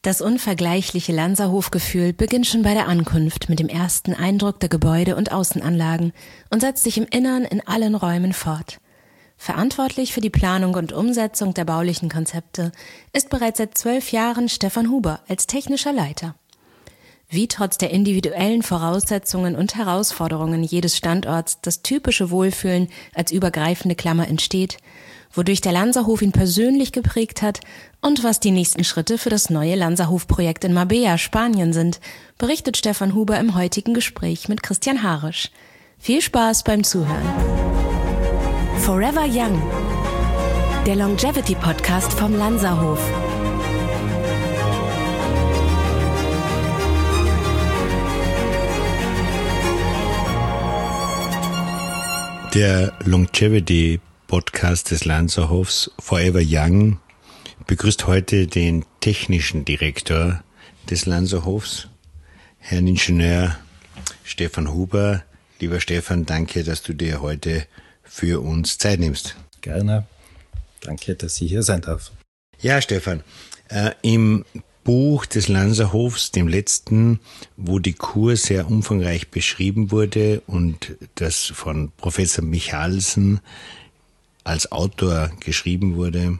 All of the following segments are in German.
Das unvergleichliche Lanzerhofgefühl beginnt schon bei der Ankunft mit dem ersten Eindruck der Gebäude und Außenanlagen und setzt sich im Innern in allen Räumen fort. Verantwortlich für die Planung und Umsetzung der baulichen Konzepte ist bereits seit 12 Jahren Stefan Huber als technischer Leiter. Wie trotz der individuellen Voraussetzungen und Herausforderungen jedes Standorts das typische Wohlfühlen als übergreifende Klammer entsteht, wodurch der Lanzerhof ihn persönlich geprägt hat und was die nächsten Schritte für das neue Lanzerhof-Projekt in Marbella, Spanien sind, berichtet Stefan Huber im heutigen Gespräch mit Christian Harisch. Viel Spaß beim Zuhören. Forever Young, der Longevity-Podcast vom Lanzerhof. Der Longevity-Podcast des Lanzerhofs Forever Young begrüßt heute den technischen Direktor des Lanzerhofs, Herrn Ingenieur Stefan Huber. Lieber Stefan, danke, dass du dir heute für uns Zeit nimmst. Gerne. Danke, dass ich hier sein darf. Ja, Stefan, im Buch des Lanzerhofs, dem letzten, wo die Kur sehr umfangreich beschrieben wurde und das von Professor Michalsen als Autor geschrieben wurde,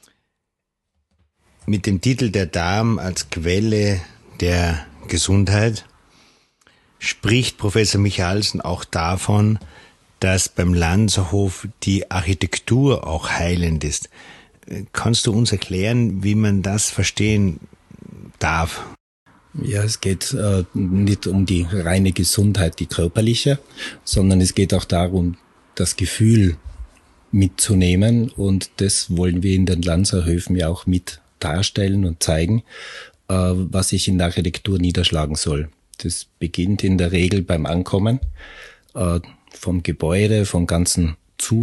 mit dem Titel Der Darm als Quelle der Gesundheit, spricht Professor Michalsen auch davon, dass beim Lanzerhof die Architektur auch heilend ist. Kannst du uns erklären, wie man das verstehen darf? Ja, es geht nicht um die reine Gesundheit, die körperliche, sondern es geht auch darum, das Gefühl mitzunehmen, und das wollen wir in den Lanzerhöfen ja auch mit darstellen und zeigen, was sich in der Architektur niederschlagen soll. Das beginnt in der Regel beim Ankommen, vom Gebäude, von der ganzen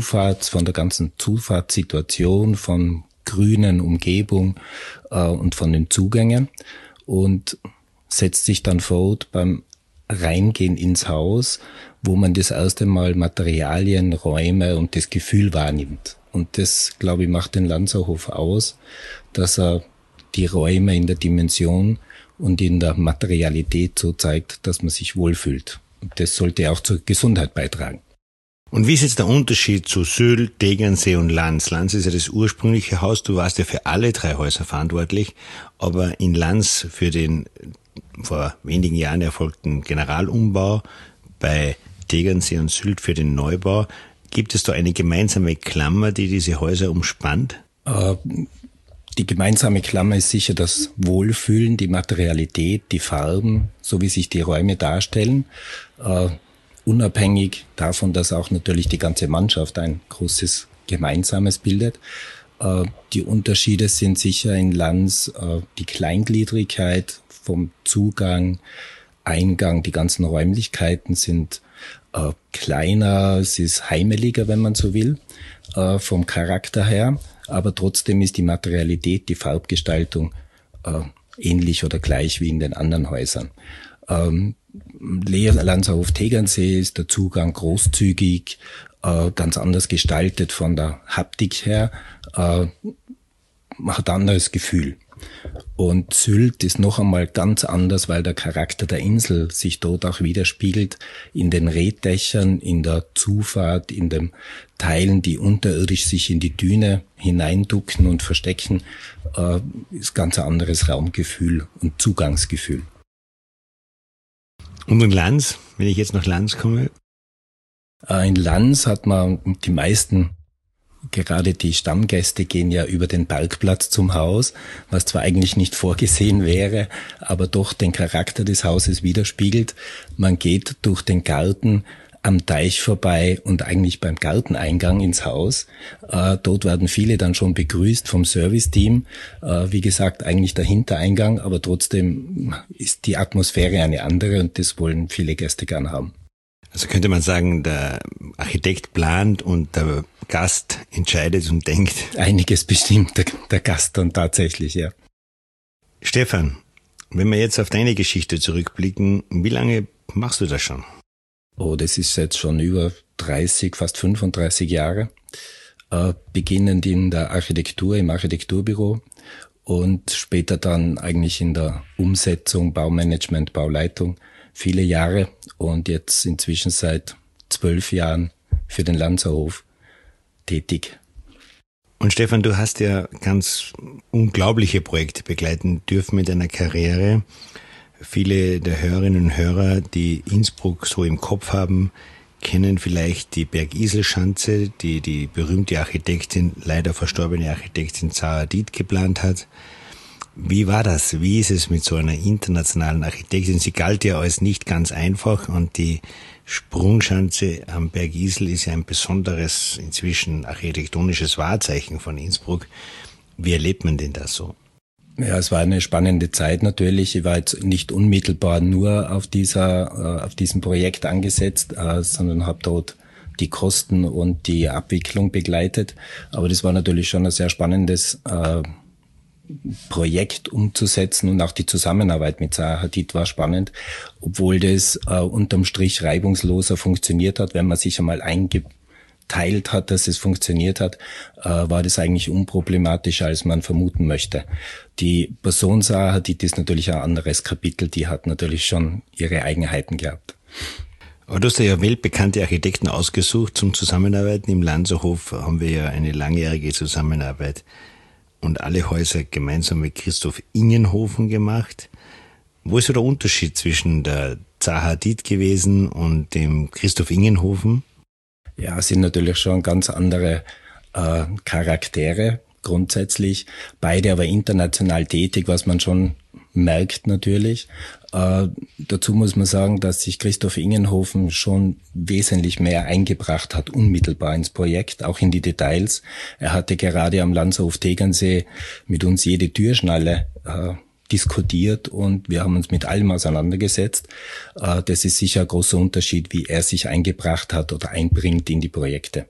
Zufahrtssituation, von grünen Umgebung und von den Zugängen, und setzt sich dann fort beim Reingehen ins Haus, wo man das erste Mal Materialien, Räume und das Gefühl wahrnimmt. Und das, glaube ich, macht den Lanzerhof aus, dass er die Räume in der Dimension und in der Materialität so zeigt, dass man sich wohlfühlt. Und das sollte auch zur Gesundheit beitragen. Und wie ist jetzt der Unterschied zu Sylt, Tegernsee und Lanz? Lanz ist ja das ursprüngliche Haus, du warst ja für alle 3 Häuser verantwortlich, aber in Lanz für den vor wenigen Jahren erfolgten Generalumbau, bei Tegernsee und Sylt für den Neubau. Gibt es da eine gemeinsame Klammer, die diese Häuser umspannt? Die gemeinsame Klammer ist sicher das Wohlfühlen, die Materialität, die Farben, so wie sich die Räume darstellen. Unabhängig davon, dass auch natürlich die ganze Mannschaft ein großes Gemeinsames bildet. Die Unterschiede sind sicher in Lanz die Kleingliedrigkeit vom Zugang, Eingang, die ganzen Räumlichkeiten sind kleiner, es ist heimeliger, wenn man so will, vom Charakter her, aber trotzdem ist die Materialität, die Farbgestaltung ähnlich oder gleich wie in den anderen Häusern. Lanzerhof Tegernsee ist der Zugang großzügig, ganz anders gestaltet von der Haptik her, hat ein anderes Gefühl. Und Sylt ist noch einmal ganz anders, weil der Charakter der Insel sich dort auch widerspiegelt in den Reetdächern, in der Zufahrt, in den Teilen, die unterirdisch sich in die Düne hineinducken und verstecken, ist ganz ein anderes Raumgefühl und Zugangsgefühl. Und in Lanz, wenn ich jetzt nach Lanz komme? In Lanz hat man die meisten, gerade die Stammgäste gehen ja über den Parkplatz zum Haus, was zwar eigentlich nicht vorgesehen wäre, aber doch den Charakter des Hauses widerspiegelt. Man geht durch den Garten am Teich vorbei und eigentlich beim Garteneingang ins Haus. Dort werden viele dann schon begrüßt vom Serviceteam. Wie gesagt, eigentlich der Hintereingang, aber trotzdem ist die Atmosphäre eine andere und das wollen viele Gäste gern haben. Also könnte man sagen, der Architekt plant und der Gast entscheidet und denkt. Einiges bestimmt der Gast dann tatsächlich, ja. Stefan, wenn wir jetzt auf deine Geschichte zurückblicken, wie lange machst du das schon? Oh, das ist jetzt schon über 30, fast 35 Jahre. Beginnend in der Architektur, im Architekturbüro und später dann eigentlich in der Umsetzung, Baumanagement, Bauleitung viele Jahre und jetzt inzwischen seit 12 Jahren für den Lanzerhof tätig. Und Stefan, du hast ja ganz unglaubliche Projekte begleiten dürfen mit deiner Karriere. Viele der Hörerinnen und Hörer, die Innsbruck so im Kopf haben, kennen vielleicht die Bergiselschanze, die die berühmte Architektin, leider verstorbene Architektin Zaha Hadid geplant hat. Wie war das? Wie ist es mit so einer internationalen Architektin? Sie galt ja als nicht ganz einfach und die Sprungschanze am Bergisel ist ja ein besonderes, inzwischen architektonisches Wahrzeichen von Innsbruck. Wie erlebt man denn das so? Ja, es war eine spannende Zeit natürlich. Ich war jetzt nicht unmittelbar nur auf diesem Projekt angesetzt, sondern habe dort die Kosten und die Abwicklung begleitet. Aber das war natürlich schon ein sehr spannendes Projekt umzusetzen und auch die Zusammenarbeit mit Zaha Hadid war spannend, obwohl das unterm Strich reibungsloser funktioniert hat. Wenn man sich einmal eingeteilt hat, dass es funktioniert hat, war das eigentlich unproblematischer, als man vermuten möchte. Die Person Zaha Hadid ist natürlich ein anderes Kapitel, die hat natürlich schon ihre Eigenheiten gehabt. Aber du hast ja weltbekannte Architekten ausgesucht zum Zusammenarbeiten. Im Lanzerhof haben wir ja eine langjährige Zusammenarbeit und alle Häuser gemeinsam mit Christoph Ingenhoven gemacht. Wo ist so der Unterschied zwischen der Zaha Hadid gewesen und dem Christoph Ingenhoven? Ja, es sind natürlich schon ganz andere Charaktere grundsätzlich. Beide aber international tätig, was man schon merkt natürlich. Dazu muss man sagen, dass sich Christoph Ingenhoven schon wesentlich mehr eingebracht hat, unmittelbar ins Projekt, auch in die Details. Er hatte gerade am Lanzerhof Tegernsee mit uns jede Türschnalle diskutiert und wir haben uns mit allem auseinandergesetzt. Das ist sicher ein großer Unterschied, wie er sich eingebracht hat oder einbringt in die Projekte.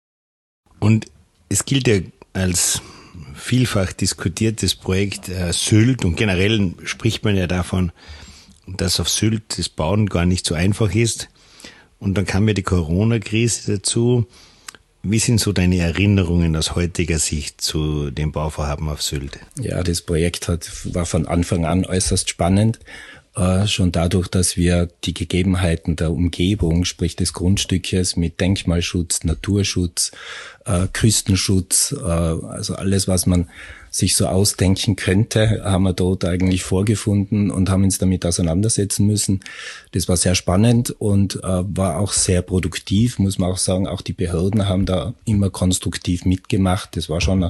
Und es gilt ja als vielfach diskutiertes Projekt Sylt und generell spricht man ja davon, dass auf Sylt das Bauen gar nicht so einfach ist. Und dann kam ja die Corona-Krise dazu. Wie sind so deine Erinnerungen aus heutiger Sicht zu dem Bauvorhaben auf Sylt? Ja, das Projekt war von Anfang an äußerst spannend. Schon dadurch, dass wir die Gegebenheiten der Umgebung, sprich des Grundstückes mit Denkmalschutz, Naturschutz, Küstenschutz, also alles, was man sich so ausdenken könnte, haben wir dort eigentlich vorgefunden und haben uns damit auseinandersetzen müssen. Das war sehr spannend und war auch sehr produktiv, muss man auch sagen. Auch die Behörden haben da immer konstruktiv mitgemacht. Das war schon eine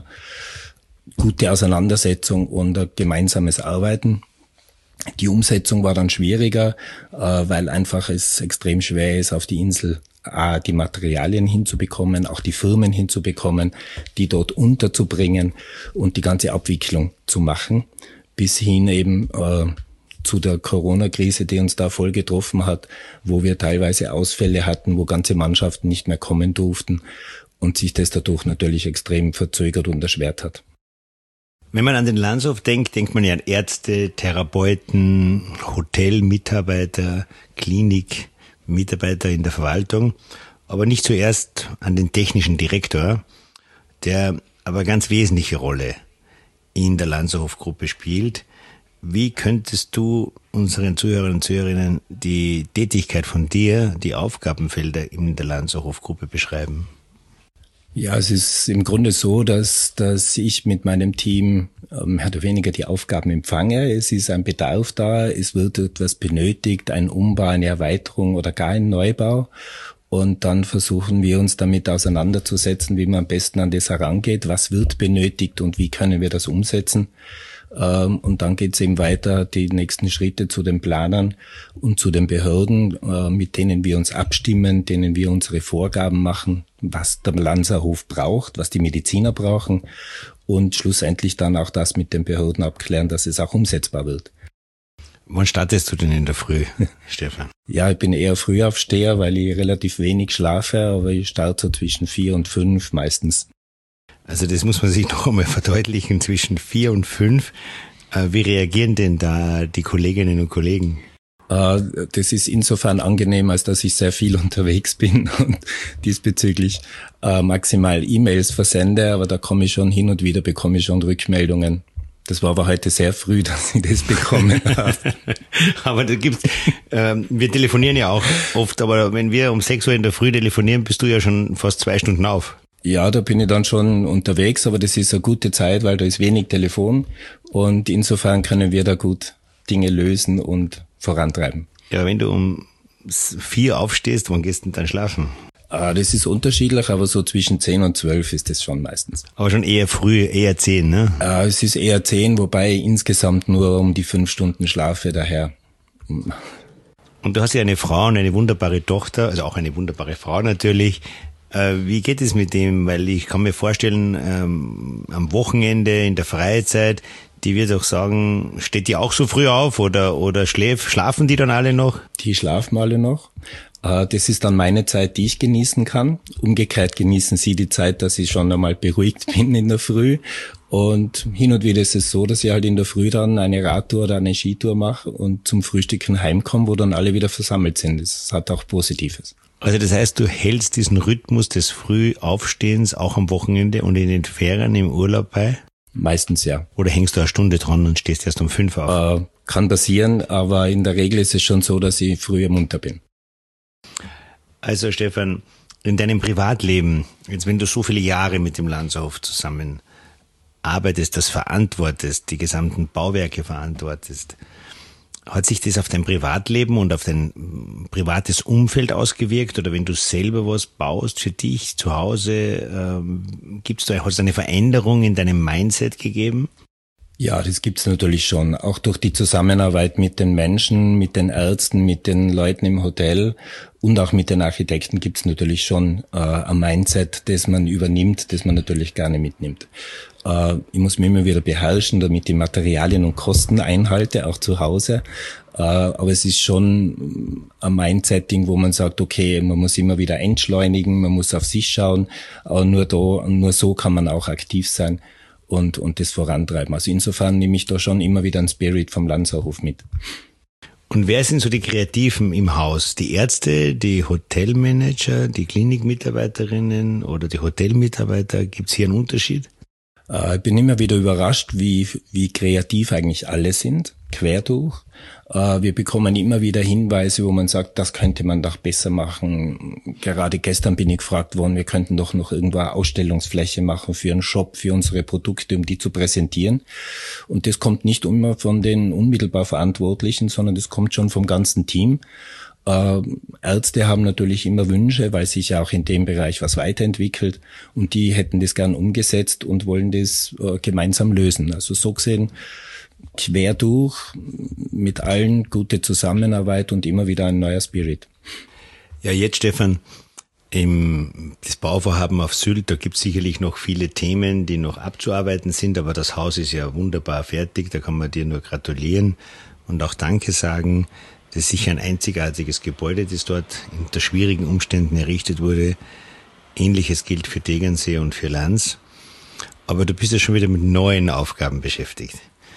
gute Auseinandersetzung und ein gemeinsames Arbeiten. Die Umsetzung war dann schwieriger, weil einfach es extrem schwer ist, auf die Insel die Materialien hinzubekommen, auch die Firmen hinzubekommen, die dort unterzubringen und die ganze Abwicklung zu machen, bis hin eben zu der Corona-Krise, die uns da voll getroffen hat, wo wir teilweise Ausfälle hatten, wo ganze Mannschaften nicht mehr kommen durften und sich das dadurch natürlich extrem verzögert und erschwert hat. Wenn man an den Lanzerhof denkt, denkt man ja an Ärzte, Therapeuten, Hotelmitarbeiter, Klinikmitarbeiter in der Verwaltung, aber nicht zuerst an den technischen Direktor, der aber ganz wesentliche Rolle in der Lanzerhof-Gruppe spielt. Wie könntest du unseren Zuhörern und Zuhörerinnen die Tätigkeit von dir, die Aufgabenfelder in der Lanzerhof-Gruppe beschreiben? Ja, es ist im Grunde so, dass ich mit meinem Team mehr oder weniger die Aufgaben empfange. Es ist ein Bedarf da, es wird etwas benötigt, ein Umbau, eine Erweiterung oder gar ein Neubau. Und dann versuchen wir uns damit auseinanderzusetzen, wie man am besten an das herangeht, was wird benötigt und wie können wir das umsetzen. Und dann geht es eben weiter, die nächsten Schritte zu den Planern und zu den Behörden, mit denen wir uns abstimmen, denen wir unsere Vorgaben machen, was der Lanzerhof braucht, was die Mediziner brauchen und schlussendlich dann auch das mit den Behörden abklären, dass es auch umsetzbar wird. Wann startest du denn in der Früh, Stefan? Ja, ich bin eher Frühaufsteher, weil ich relativ wenig schlafe, aber ich starte so zwischen 4 und 5 meistens. Also das muss man sich noch einmal verdeutlichen, zwischen 4 und 5. Wie reagieren denn da die Kolleginnen und Kollegen? Das ist insofern angenehm, als dass ich sehr viel unterwegs bin und diesbezüglich maximal E-Mails versende, aber da komme ich schon hin und wieder, bekomme ich schon Rückmeldungen, Das war aber heute sehr früh, dass ich das bekommen habe. Aber da gibt's, wir telefonieren ja auch oft, aber wenn wir um 6 Uhr in der Früh telefonieren, bist du ja schon fast 2 Stunden auf. Ja, da bin ich dann schon unterwegs, aber das ist eine gute Zeit, weil da ist wenig Telefon und insofern können wir da gut Dinge lösen und vorantreiben. Ja, wenn du um 4 aufstehst, wann gehst du denn dann schlafen? Das ist unterschiedlich, aber so zwischen 10 und 12 ist das schon meistens. Aber schon eher früh, eher 10, ne? Es ist eher 10, wobei ich insgesamt nur um die 5 Stunden schlafe, daher. Und du hast ja eine Frau und eine wunderbare Tochter, also auch eine wunderbare Frau natürlich. Wie geht es mit dem? Weil ich kann mir vorstellen, am Wochenende, in der Freizeit, die wird auch sagen, steht die auch so früh auf oder schlafen die dann alle noch? Die schlafen alle noch. Das ist dann meine Zeit, die ich genießen kann. Umgekehrt genießen sie die Zeit, dass ich schon einmal beruhigt bin in der Früh. Und hin und wieder ist es so, dass ich halt in der Früh dann eine Radtour oder eine Skitour mache und zum Frühstücken heimkomme, wo dann alle wieder versammelt sind. Das hat auch Positives. Also das heißt, du hältst diesen Rhythmus des Frühaufstehens auch am Wochenende und in den Ferien im Urlaub bei? Meistens ja. Oder hängst du eine Stunde dran und stehst erst um 5 auf? Kann passieren, aber in der Regel ist es schon so, dass ich früher munter bin. Also Stefan, in deinem Privatleben, jetzt wenn du so viele Jahre mit dem Lanzerhof zusammen arbeitest, das verantwortest, die gesamten Bauwerke verantwortest, hat sich das auf dein Privatleben und auf dein privates Umfeld ausgewirkt? Oder wenn du selber was baust für dich zu Hause, hat es eine Veränderung in deinem Mindset gegeben? Ja, das gibt's natürlich schon. Auch durch die Zusammenarbeit mit den Menschen, mit den Ärzten, mit den Leuten im Hotel und auch mit den Architekten gibt's natürlich schon ein Mindset, das man übernimmt, das man natürlich gerne mitnimmt. Ich muss mich immer wieder beherrschen, damit ich Materialien und Kosten einhalte, auch zu Hause. Aber es ist schon ein Mindsetting, wo man sagt, okay, man muss immer wieder entschleunigen, man muss auf sich schauen. Aber nur so kann man auch aktiv sein und das vorantreiben. Also insofern nehme ich da schon immer wieder einen Spirit vom Lanzerhof mit. Und wer sind so die Kreativen im Haus? Die Ärzte, die Hotelmanager, die Klinikmitarbeiterinnen oder die Hotelmitarbeiter? Gibt's hier einen Unterschied? Ich bin immer wieder überrascht, wie kreativ eigentlich alle sind, quer durch. Wir bekommen immer wieder Hinweise, wo man sagt, das könnte man doch besser machen. Gerade gestern bin ich gefragt worden, wir könnten doch noch irgendwo eine Ausstellungsfläche machen für einen Shop, für unsere Produkte, um die zu präsentieren. Und das kommt nicht immer von den unmittelbar Verantwortlichen, sondern das kommt schon vom ganzen Team. Ärzte haben natürlich immer Wünsche, weil sich ja auch in dem Bereich was weiterentwickelt und die hätten das gern umgesetzt und wollen das gemeinsam lösen. Also so gesehen quer durch, mit allen gute Zusammenarbeit und immer wieder ein neuer Spirit. Ja, jetzt Stefan, das Bauvorhaben auf Sylt, da gibt es sicherlich noch viele Themen, die noch abzuarbeiten sind, aber das Haus ist ja wunderbar fertig, da kann man dir nur gratulieren und auch Danke sagen. Das ist sicher ein einzigartiges Gebäude, das dort unter schwierigen Umständen errichtet wurde. Ähnliches gilt für Tegernsee und für Lanz. Aber du bist ja schon wieder mit neuen Aufgaben beschäftigt.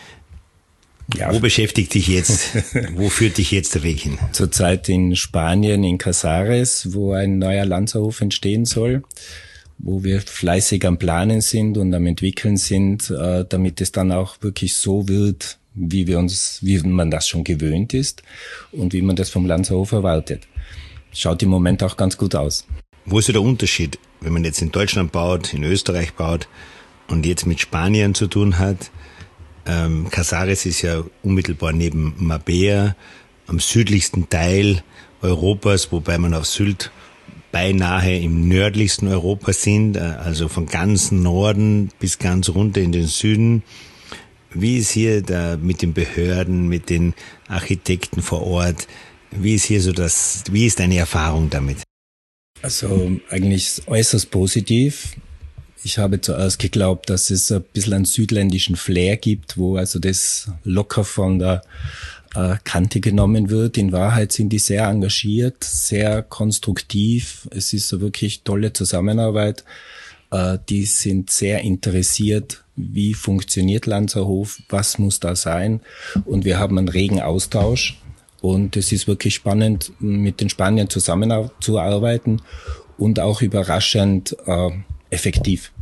Ja. Wo beschäftigt dich jetzt? Wo führt dich jetzt der Weg hin? Zurzeit in Spanien, in Casares, wo ein neuer Lanzerhof entstehen soll, wo wir fleißig am Planen sind und am Entwickeln sind, damit es dann auch wirklich so wird, wie man das schon gewöhnt ist und wie man das vom Lanzerhof erwartet. Schaut im Moment auch ganz gut aus. Wo ist so der Unterschied, wenn man jetzt in Deutschland baut, in Österreich baut und jetzt mit Spanien zu tun hat? Casares ist ja unmittelbar neben Marbella, am südlichsten Teil Europas, wobei man auf Sylt beinahe im nördlichsten Europa sind, also von ganz Norden bis ganz runter in den Süden. Wie ist hier da mit den Behörden, mit den Architekten vor Ort? Wie ist deine Erfahrung damit? Also eigentlich äußerst positiv. Ich habe zuerst geglaubt, dass es ein bisschen einen südländischen Flair gibt, wo also das locker von der Kante genommen wird. In Wahrheit sind die sehr engagiert, sehr konstruktiv. Es ist so wirklich tolle Zusammenarbeit. Die sind sehr interessiert, wie funktioniert Lanzerhof, was muss da sein. Und wir haben einen regen Austausch. Und es ist wirklich spannend, mit den Spaniern zusammenzuarbeiten und auch überraschend effektiv.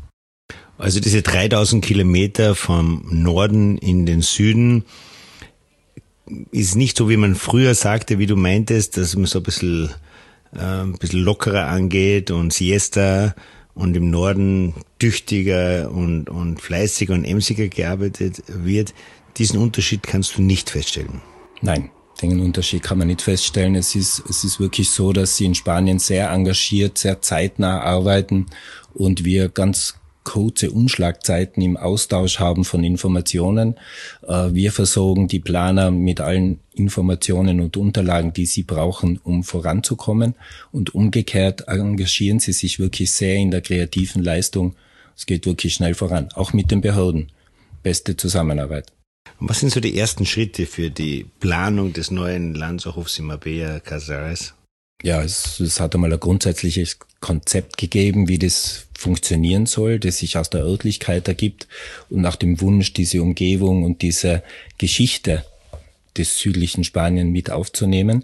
Also diese 3000 Kilometer vom Norden in den Süden ist nicht so, wie man früher sagte, wie du meintest, dass man so ein bisschen lockerer angeht und Siesta und im Norden tüchtiger und fleißiger und emsiger gearbeitet wird. Diesen Unterschied kannst du nicht feststellen. Nein, den Unterschied kann man nicht feststellen. Es ist wirklich so, dass sie in Spanien sehr engagiert, sehr zeitnah arbeiten und wir ganz kurze Umschlagzeiten im Austausch haben von Informationen. Wir versorgen die Planer mit allen Informationen und Unterlagen, die sie brauchen, um voranzukommen. Und umgekehrt engagieren sie sich wirklich sehr in der kreativen Leistung. Es geht wirklich schnell voran, auch mit den Behörden. Beste Zusammenarbeit. Und was sind so die ersten Schritte für die Planung des neuen Lanzerhofs in Marbella Casares? Ja, es hat einmal ein grundsätzliches Konzept gegeben, wie das funktionieren soll, das sich aus der Örtlichkeit ergibt und nach dem Wunsch, diese Umgebung und diese Geschichte des südlichen Spanien mit aufzunehmen.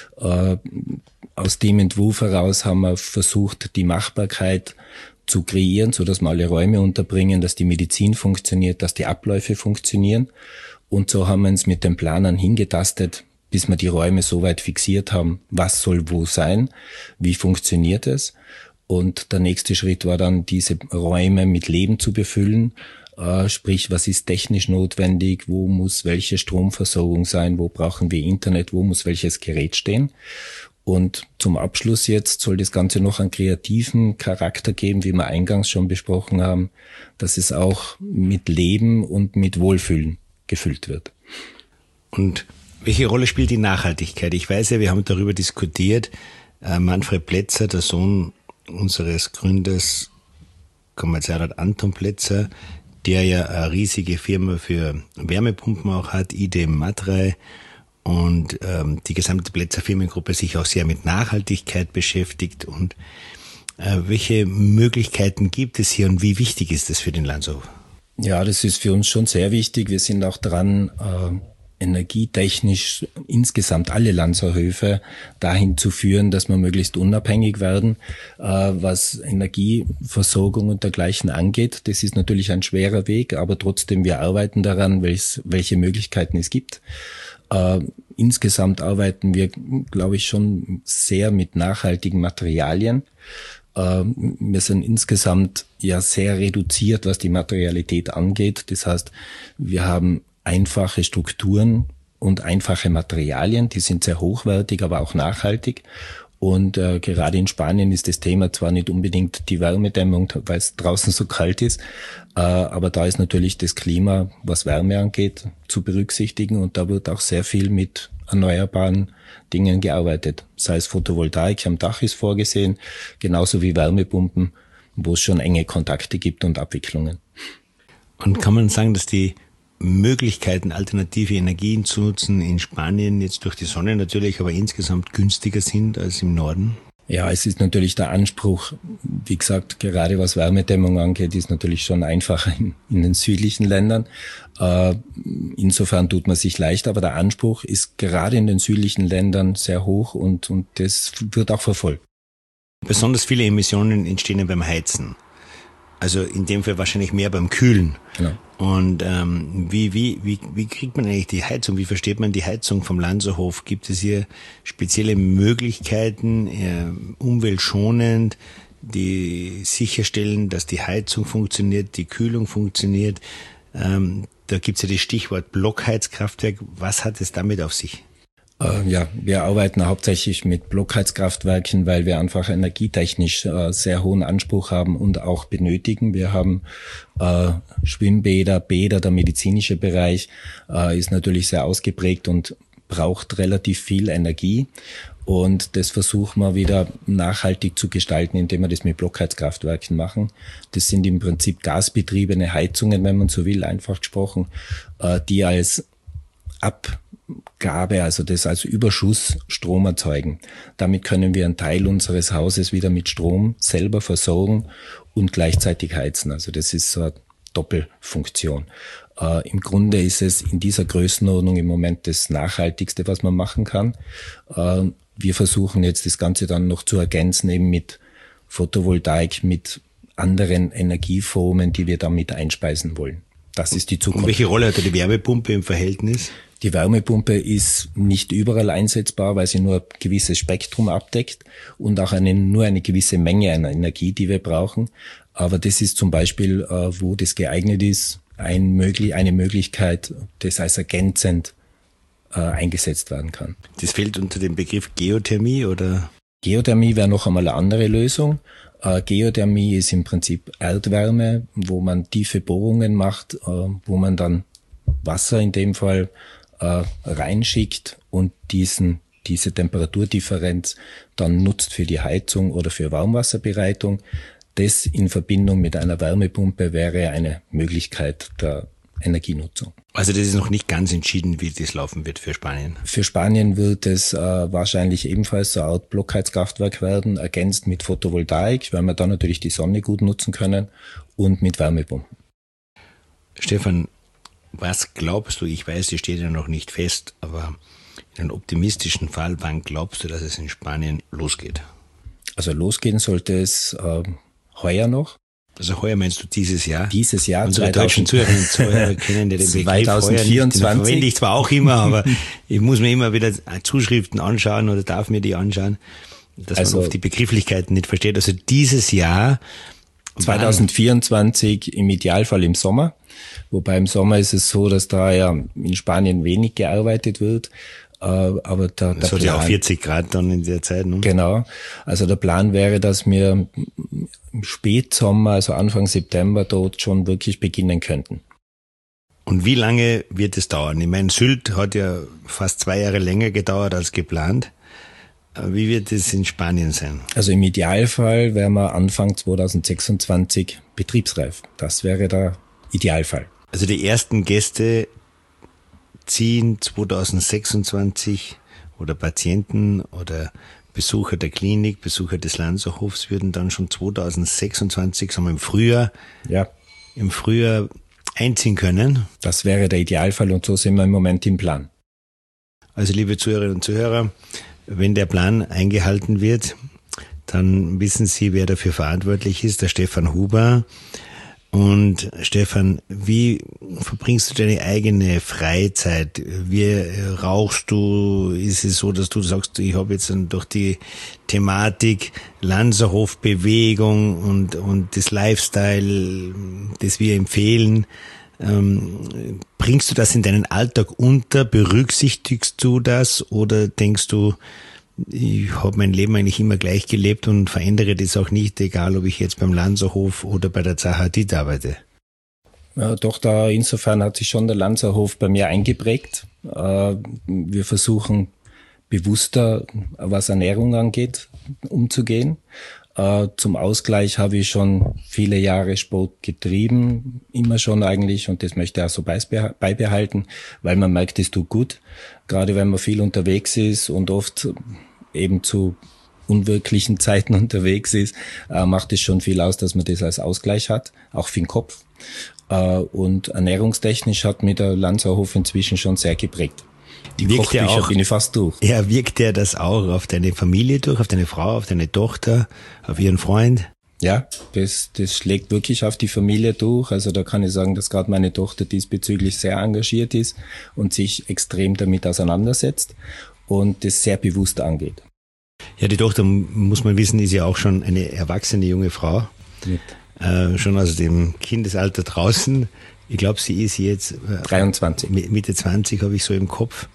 Aus dem Entwurf heraus haben wir versucht, die Machbarkeit zu kreieren, so dass wir alle Räume unterbringen, dass die Medizin funktioniert, dass die Abläufe funktionieren. Und so haben wir uns mit den Planern hingetastet, bis wir die Räume so weit fixiert haben, was soll wo sein, wie funktioniert es. Und der nächste Schritt war dann, diese Räume mit Leben zu befüllen, sprich, was ist technisch notwendig, wo muss welche Stromversorgung sein, wo brauchen wir Internet, wo muss welches Gerät stehen. Und zum Abschluss jetzt soll das Ganze noch einen kreativen Charakter geben, wie wir eingangs schon besprochen haben, dass es auch mit Leben und mit Wohlfühlen gefüllt wird. Und welche Rolle spielt die Nachhaltigkeit? Ich weiß ja, wir haben darüber diskutiert. Manfred Plätzer, der Sohn unseres Gründers, Kommerzialrat Anton Plätzer, der ja eine riesige Firma für Wärmepumpen auch hat, ID Matrei, und die gesamte Plätzer Firmengruppe sich auch sehr mit Nachhaltigkeit beschäftigt. Und welche Möglichkeiten gibt es hier und wie wichtig ist das für den Lanzerhof? Ja, das ist für uns schon sehr wichtig. Wir sind auch dran, energietechnisch insgesamt alle Lanzerhöfe dahin zu führen, dass wir möglichst unabhängig werden, was Energieversorgung und dergleichen angeht. Das ist natürlich ein schwerer Weg, aber trotzdem, wir arbeiten daran, welche Möglichkeiten es gibt. Insgesamt arbeiten wir, glaube ich, schon sehr mit nachhaltigen Materialien. Wir sind insgesamt ja sehr reduziert, was die Materialität angeht. Das heißt, wir haben einfache Strukturen und einfache Materialien, die sind sehr hochwertig, aber auch nachhaltig. Und gerade in Spanien ist das Thema zwar nicht unbedingt die Wärmedämmung, weil es draußen so kalt ist, aber da ist natürlich das Klima, was Wärme angeht, zu berücksichtigen. Und da wird auch sehr viel mit erneuerbaren Dingen gearbeitet. Sei es Photovoltaik am Dach ist vorgesehen, genauso wie Wärmepumpen, wo es schon enge Kontakte gibt und Abwicklungen. Und kann man sagen, dass die Möglichkeiten, alternative Energien zu nutzen in Spanien, jetzt durch die Sonne natürlich, aber insgesamt günstiger sind als im Norden? Ja, es ist natürlich der Anspruch, wie gesagt, gerade was Wärmedämmung angeht, ist natürlich schon einfacher in den südlichen Ländern. Insofern tut man sich leicht, aber der Anspruch ist gerade in den südlichen Ländern sehr hoch und das wird auch verfolgt. Besonders viele Emissionen entstehen ja beim Heizen. Also in dem Fall wahrscheinlich mehr beim Kühlen. Genau. Und wie kriegt man eigentlich die Heizung? Wie versteht man die Heizung vom Lanzerhof? Gibt es hier spezielle Möglichkeiten, umweltschonend, die sicherstellen, dass die Heizung funktioniert, die Kühlung funktioniert? Da gibt es ja das Stichwort Blockheizkraftwerk. Was hat es damit auf sich? Ja, wir arbeiten hauptsächlich mit Blockheizkraftwerken, weil wir einfach energietechnisch sehr hohen Anspruch haben und auch benötigen. Wir haben Schwimmbäder, Bäder, der medizinische Bereich ist natürlich sehr ausgeprägt und braucht relativ viel Energie. Und das versuchen wir wieder nachhaltig zu gestalten, indem wir das mit Blockheizkraftwerken machen. Das sind im Prinzip gasbetriebene Heizungen, wenn man so will, einfach gesprochen, die als Abgabe, also das als Überschuss Strom erzeugen. Damit können wir einen Teil unseres Hauses wieder mit Strom selber versorgen und gleichzeitig heizen. Also das ist so eine Doppelfunktion. Im Grunde ist es in dieser Größenordnung im Moment das Nachhaltigste, was man machen kann. Wir versuchen jetzt das Ganze dann noch zu ergänzen, eben mit Photovoltaik, mit anderen Energieformen, die wir damit einspeisen wollen. Das ist die Zukunft. Und welche Rolle hat die Wärmepumpe im Verhältnis? Die Wärmepumpe ist nicht überall einsetzbar, weil sie nur ein gewisses Spektrum abdeckt und auch nur eine gewisse Menge an Energie, die wir brauchen. Aber das ist zum Beispiel, wo das geeignet ist, eine Möglichkeit, das als ergänzend eingesetzt werden kann. Das fällt unter den Begriff Geothermie, oder? Geothermie wäre noch einmal eine andere Lösung. Geothermie ist im Prinzip Erdwärme, wo man tiefe Bohrungen macht, wo man dann Wasser in dem Fall reinschickt und diese Temperaturdifferenz dann nutzt für die Heizung oder für Warmwasserbereitung. Das in Verbindung mit einer Wärmepumpe wäre eine Möglichkeit der Energienutzung. Also das ist noch nicht ganz entschieden, wie das laufen wird für Spanien. Für Spanien wird es wahrscheinlich ebenfalls so eine Art Blockheizkraftwerk werden, ergänzt mit Photovoltaik, weil wir dann natürlich die Sonne gut nutzen können, und mit Wärmepumpen. Stefan, was glaubst du, ich weiß, das steht ja noch nicht fest, aber in einem optimistischen Fall, wann glaubst du, dass es in Spanien losgeht? Also losgehen sollte es heuer noch. Also heuer meinst du dieses Jahr? Dieses Jahr. Unsere deutschen Zuhörerinnen und Zuhörer kennen ja den Begriff 2024. heuer nicht. Den verwende ich zwar auch immer, aber ich muss mir immer wieder Zuschriften anschauen oder darf mir die anschauen, dass man oft die Begrifflichkeiten nicht versteht. Also dieses Jahr 2024 im Idealfall im Sommer. Wobei im Sommer ist es so, dass da ja in Spanien wenig gearbeitet wird. Aber das hat ja auch 40 Grad dann in der Zeit. Ne? Genau. Also der Plan wäre, dass wir im Spätsommer, also Anfang September, dort schon wirklich beginnen könnten. Und wie lange wird es dauern? Ich meine, Sylt hat ja fast 2 Jahre länger gedauert als geplant. Wie wird es in Spanien sein? Also im Idealfall wären wir Anfang 2026 betriebsreif. Das wäre der Idealfall. Also die ersten Gäste ziehen 2026 oder Patienten oder Besucher der Klinik, Besucher des Lanzerhofs würden dann schon 2026, sagen wir im Frühjahr einziehen können. Das wäre der Idealfall und so sind wir im Moment im Plan. Also liebe Zuhörerinnen und Zuhörer, wenn der Plan eingehalten wird, dann wissen Sie, wer dafür verantwortlich ist, der Stefan Huber. Und Stefan, wie verbringst du deine eigene Freizeit? Wie rauchst du? Ist es so, dass du sagst, ich habe jetzt durch die Thematik Lanzerhof-Bewegung und das Lifestyle, das wir empfehlen, bringst du das in deinen Alltag unter? Berücksichtigst du das oder denkst du, ich habe mein Leben eigentlich immer gleich gelebt und verändere das auch nicht, egal ob ich jetzt beim Lanzerhof oder bei der Zaha Hadid arbeite? Ja, doch, insofern hat sich schon der Lanzerhof bei mir eingeprägt. Wir versuchen bewusster, was Ernährung angeht, umzugehen. Zum Ausgleich habe ich schon viele Jahre Sport getrieben, immer schon eigentlich, und das möchte ich auch so beibehalten, weil man merkt, es tut gut. Gerade wenn man viel unterwegs ist und oft eben zu unwirklichen Zeiten unterwegs ist, macht es schon viel aus, dass man das als Ausgleich hat, auch für den Kopf. Und ernährungstechnisch hat mir der Lanzerhof inzwischen schon sehr geprägt. Die Kochbücher bin ich fast durch. Ja, wirkt der das auch auf deine Familie durch, auf deine Frau, auf deine Tochter, auf ihren Freund? Ja, das schlägt wirklich auf die Familie durch. Also da kann ich sagen, dass gerade meine Tochter diesbezüglich sehr engagiert ist und sich extrem damit auseinandersetzt und das sehr bewusst angeht. Ja, die Tochter, muss man wissen, ist ja auch schon eine erwachsene junge Frau. Schon aus dem Kindesalter draußen. Ich glaube, sie ist jetzt 23. Mitte 20 habe ich so im Kopf.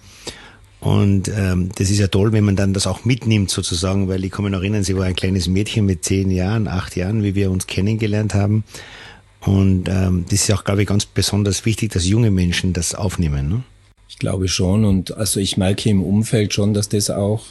Und das ist ja toll, wenn man dann das auch mitnimmt sozusagen, weil ich kann mich noch erinnern, sie war ein kleines Mädchen mit 10 Jahren, 8 Jahren, wie wir uns kennengelernt haben. Und das ist auch, glaube ich, ganz besonders wichtig, dass junge Menschen das aufnehmen. Ne? Ich glaube schon, und also ich merke im Umfeld schon, dass das auch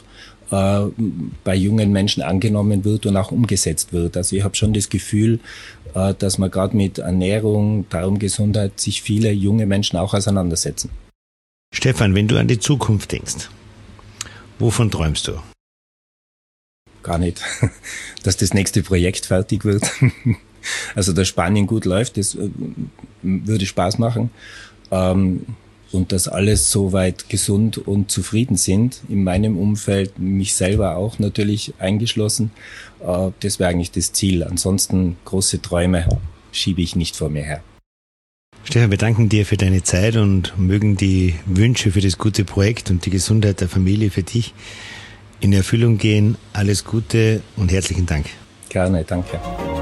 bei jungen Menschen angenommen wird und auch umgesetzt wird. Also ich habe schon das Gefühl, dass man gerade mit Ernährung, Darmgesundheit sich viele junge Menschen auch auseinandersetzen. Stefan, wenn du an die Zukunft denkst, wovon träumst du? Gar nicht, dass das nächste Projekt fertig wird. Also dass Spanien gut läuft, das würde Spaß machen. und dass alles soweit gesund und zufrieden sind. In meinem Umfeld, mich selber auch natürlich eingeschlossen. Das wäre eigentlich das Ziel. Ansonsten große Träume schiebe ich nicht vor mir her. Stefan, wir danken dir für deine Zeit und mögen die Wünsche für das gute Projekt und die Gesundheit der Familie für dich in Erfüllung gehen. Alles Gute und herzlichen Dank. Gerne, danke.